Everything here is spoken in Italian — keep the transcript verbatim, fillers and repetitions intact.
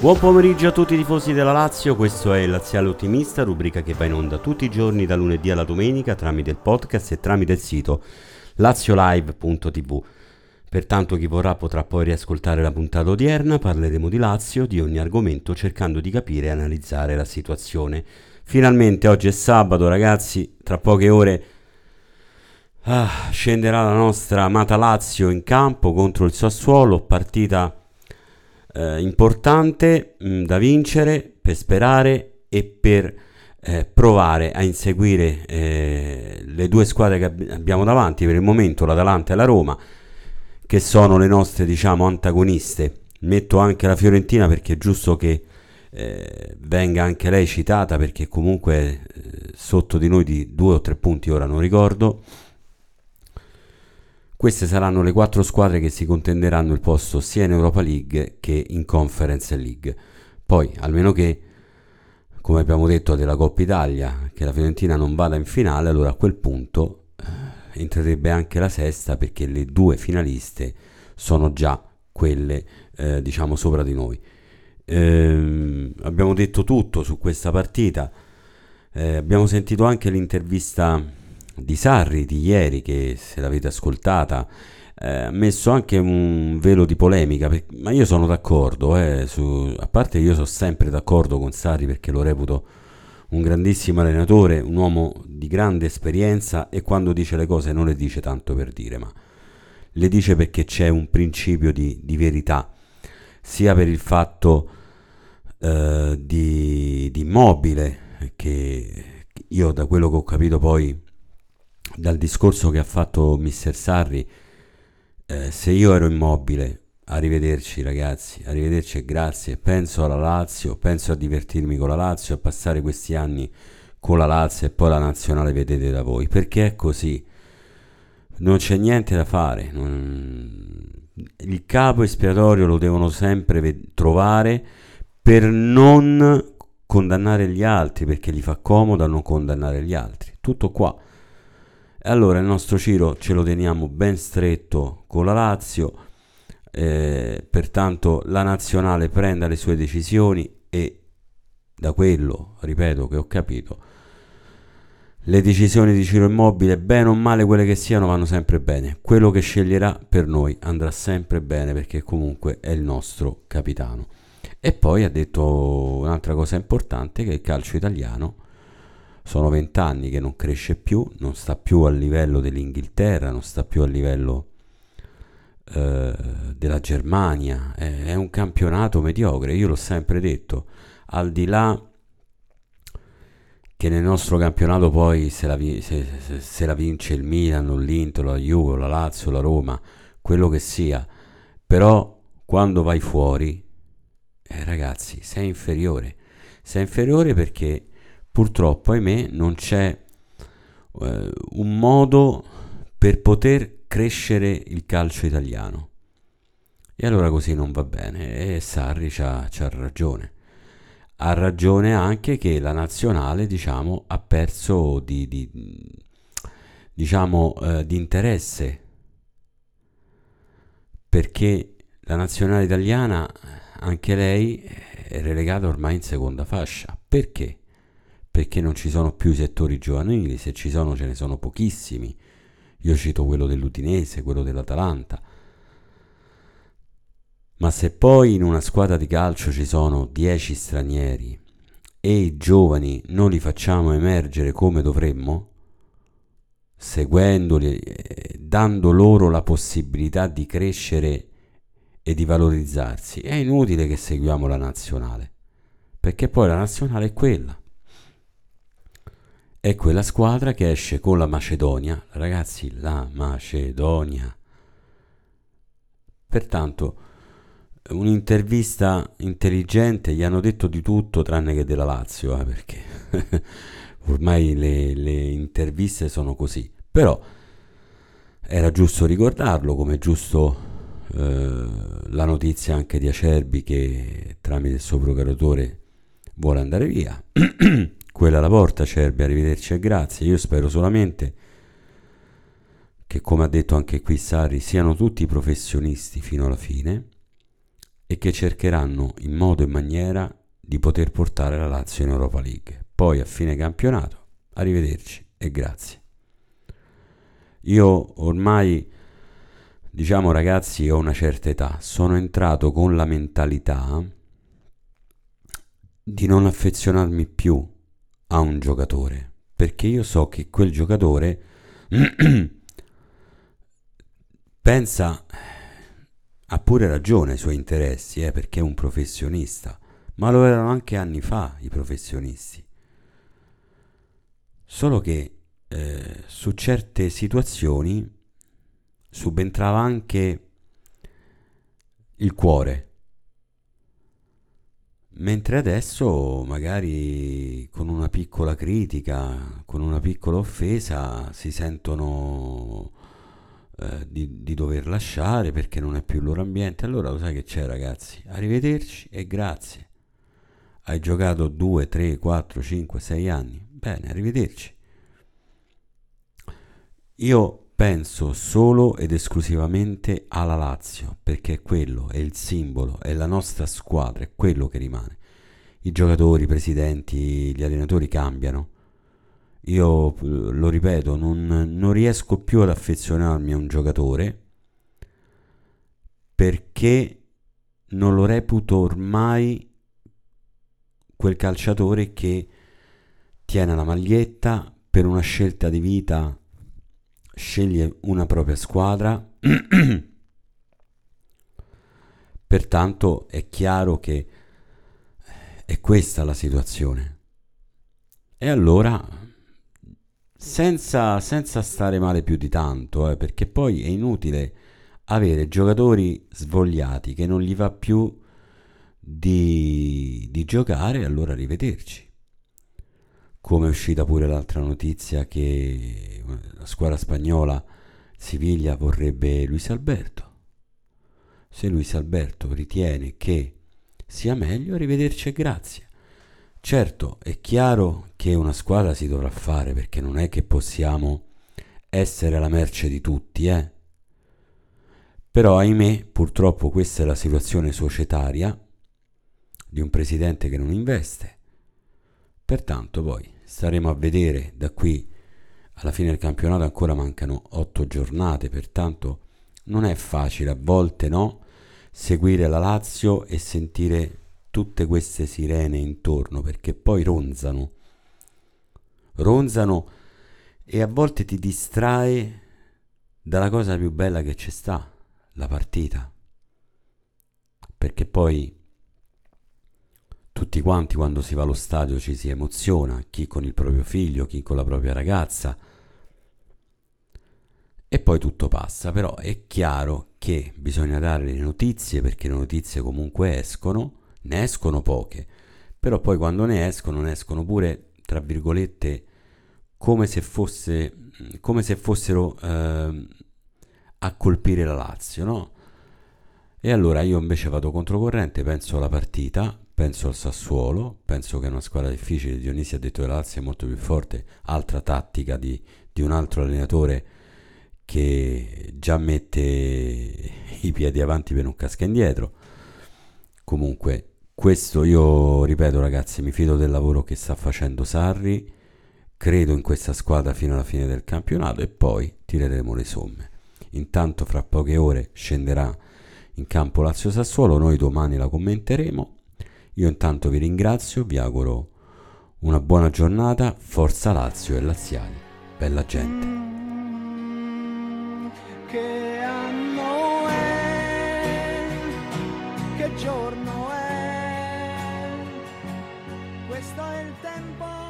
Buon pomeriggio a tutti i tifosi della Lazio, questo è il Laziale Ottimista, rubrica che va in onda tutti i giorni da lunedì alla domenica tramite il podcast e tramite il sito laziolive punto tv. Pertanto chi vorrà potrà poi riascoltare la puntata odierna, parleremo di Lazio, di ogni argomento, cercando di capire e analizzare la situazione. Finalmente oggi è sabato ragazzi, tra poche ore ah, scenderà la nostra amata Lazio in campo contro il Sassuolo, partita Eh, importante mh, da vincere per sperare e per eh, provare a inseguire eh, le due squadre che ab- abbiamo davanti per il momento, l'Atalanta e la Roma, che sono le nostre diciamo antagoniste. Metto anche la Fiorentina perché è giusto che eh, venga anche lei citata, perché comunque eh, sotto di noi di due o tre punti, ora non ricordo. Queste saranno le quattro squadre che si contenderanno il posto sia in Europa League che in Conference League. Poi, almeno che, come abbiamo detto della Coppa Italia, che la Fiorentina non vada in finale, allora a quel punto eh, entrerebbe anche la sesta, perché le due finaliste sono già quelle, eh, diciamo, sopra di noi. Eh, abbiamo detto tutto su questa partita. Eh, abbiamo sentito anche l'intervista di Sarri di ieri, che se l'avete ascoltata eh, ha messo anche un velo di polemica, per, ma io sono d'accordo eh, su, a parte io sono sempre d'accordo con Sarri perché lo reputo un grandissimo allenatore, un uomo di grande esperienza, e quando dice le cose non le dice tanto per dire, ma le dice perché c'è un principio di, di verità, sia per il fatto eh, di, di Immobile, che io da quello che ho capito poi dal discorso che ha fatto mister Sarri, eh, se io ero Immobile, arrivederci ragazzi, arrivederci e grazie, penso alla Lazio, penso a divertirmi con la Lazio, a passare questi anni con la Lazio e poi la nazionale vedete da voi, perché è così, non c'è niente da fare, non... il capo espiatorio lo devono sempre ve- trovare per non condannare gli altri, perché gli fa comodo non condannare gli altri, tutto qua. Allora il nostro Ciro ce lo teniamo ben stretto con la Lazio, eh, pertanto la nazionale prenda le sue decisioni e da quello, ripeto, che ho capito, le decisioni di Ciro Immobile, bene o male quelle che siano, vanno sempre bene. Quello che sceglierà per noi andrà sempre bene, perché comunque è il nostro capitano. E poi ha detto un'altra cosa importante, che il calcio italiano sono vent'anni che non cresce più, non sta più al livello dell'Inghilterra, non sta più al livello eh, della Germania, è, è un campionato mediocre, io l'ho sempre detto, al di là che nel nostro campionato poi se la, vi- se, se, se la vince il Milan, l'Inter, la Juve, la Lazio, la Roma, quello che sia, però quando vai fuori, eh, ragazzi, sei inferiore, sei inferiore perché purtroppo, ahimè, non c'è eh, un modo per poter crescere il calcio italiano. E allora così non va bene. E Sarri c'ha, c'ha ragione. Ha ragione anche che la nazionale, diciamo, ha perso di, di, diciamo, eh, di interesse. Perché la nazionale italiana, anche lei, è relegata ormai in seconda fascia. Perché? Perché non ci sono più i settori giovanili, se ci sono ce ne sono pochissimi. Io cito quello dell'Udinese, quello dell'Atalanta. Ma se poi in una squadra di calcio ci sono dieci stranieri e i giovani non li facciamo emergere come dovremmo, seguendoli, dando loro la possibilità di crescere e di valorizzarsi, è inutile che seguiamo la nazionale, perché poi la nazionale è quella. È quella squadra che esce con la Macedonia, ragazzi, la Macedonia. Pertanto, un'intervista intelligente, gli hanno detto di tutto tranne che della Lazio, eh, perché ormai le, le interviste sono così. Però era giusto ricordarlo, come è giusto eh, la notizia anche di Acerbi che tramite il suo procuratore vuole andare via. Quella alla porta, Acerbi, arrivederci e grazie. Io spero solamente che, come ha detto anche qui Sarri, siano tutti professionisti fino alla fine e che cercheranno in modo e maniera di poter portare la Lazio in Europa League. Poi a fine campionato, arrivederci e grazie. Io ormai, diciamo ragazzi, ho una certa età, sono entrato con la mentalità di non affezionarmi più a un giocatore, perché io so che quel giocatore pensa, ha pure ragione ai suoi interessi, eh, perché è un professionista, ma lo erano anche anni fa i professionisti. Solo che eh, su certe situazioni subentrava anche il cuore, mentre adesso magari con una piccola critica, con una piccola offesa si sentono eh, di, di dover lasciare perché non è più il loro ambiente. Allora lo sai che c'è ragazzi? Arrivederci e grazie. Hai giocato due, tre, quattro, cinque, sei anni? Bene, arrivederci. Io penso solo ed esclusivamente alla Lazio, perché è quello, è il simbolo, è la nostra squadra, è quello che rimane. I giocatori, i presidenti, gli allenatori cambiano. Io lo ripeto, non, non riesco più ad affezionarmi a un giocatore perché non lo reputo ormai quel calciatore che tiene la maglietta per una scelta di vita, sceglie una propria squadra. Pertanto è chiaro che è questa la situazione. E allora, senza, senza stare male più di tanto, eh, perché poi è inutile avere giocatori svogliati che non gli va più di, di giocare, allora arrivederci. Come è uscita pure l'altra notizia che la squadra spagnola Siviglia vorrebbe Luis Alberto. Se Luis Alberto ritiene che sia meglio, arrivederci e grazie. Certo, è chiaro che una squadra si dovrà fare, perché non è che possiamo essere alla merce di tutti, eh. Però ahimè, purtroppo questa è la situazione societaria di un presidente che non investe. Pertanto poi staremo a vedere da qui alla fine del campionato, ancora mancano otto giornate, pertanto non è facile, a volte no, seguire la Lazio e sentire tutte queste sirene intorno, perché poi ronzano, ronzano e a volte ti distrae dalla cosa più bella che c'è sta, la partita, perché poi tutti quanti quando si va allo stadio ci si emoziona, chi con il proprio figlio, chi con la propria ragazza, e poi tutto passa. Però è chiaro che bisogna dare le notizie, perché le notizie comunque escono, ne escono poche, però poi quando ne escono, ne escono pure, tra virgolette, come se fosse come se fossero eh, a colpire la Lazio, no? E allora io invece vado controcorrente, penso alla partita, penso al Sassuolo, penso che è una squadra difficile. Dionisi ha detto che la Lazio è molto più forte, altra tattica di, di un altro allenatore che già mette i piedi avanti per non casca indietro. Comunque questo, io ripeto ragazzi, mi fido del lavoro che sta facendo Sarri, credo in questa squadra fino alla fine del campionato e poi tireremo le somme. Intanto fra poche ore scenderà in campo Lazio-Sassuolo, noi domani la commenteremo. Io intanto vi ringrazio, vi auguro una buona giornata, forza Lazio e laziali, bella gente. Che anno è? Che giorno è? Questo è il tempo